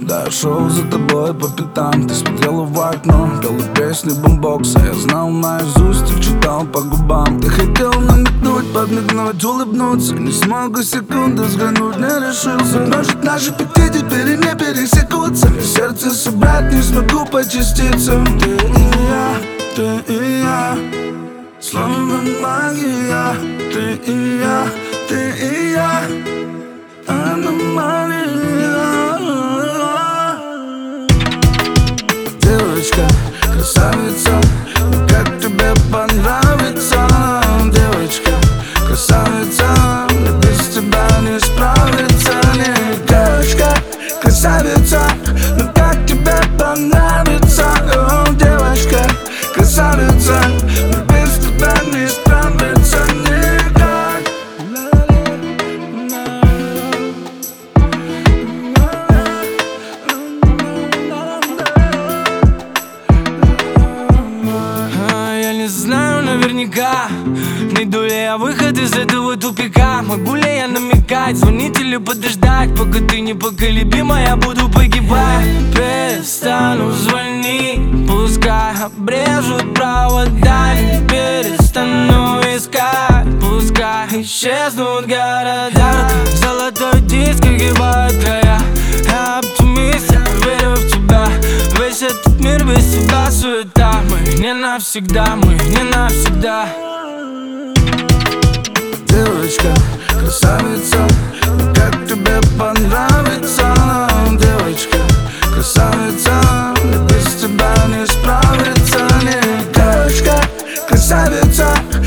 когда я шел за тобой по пятам. Ты смотрела в окно, пела песни бумбокса. Я знал наизусть и читал по губам. Ты хотел намекнуть, подмигнуть, улыбнуться. Не смог и секунды взглянуть, не решился. Может, наши пути теперь и не пересекутся. Сердце собрать не смогу по частицам. Ты и я, словно магия. Ты и я, аномалия. Девочка, красавица, как тебе понравится? Девочка, красавица, мне без тебя не справиться. Нет, девочка, красавица, ну как тебе понравится? О, девочка, красавица, мне без тебя не справиться никак. Я не знаю наверняка, найду ли я выход из этого тупика. Могу ли я намекать, звонить или подождать? Пока ты непоколебима, я буду погибать. Перестану звонить, пускай обрежут провода. Не перестану искать, пускай исчезнут города. Золотой диск огибает края. Я оптимист, я верю в тебя. Весь этот мир без тебя суета. Мы не навсегда, мы не навсегда. Девочка, красавица, как тебе понравится? Девочка, красавица, мне без тебя не справиться. Нет, девочка, красавица,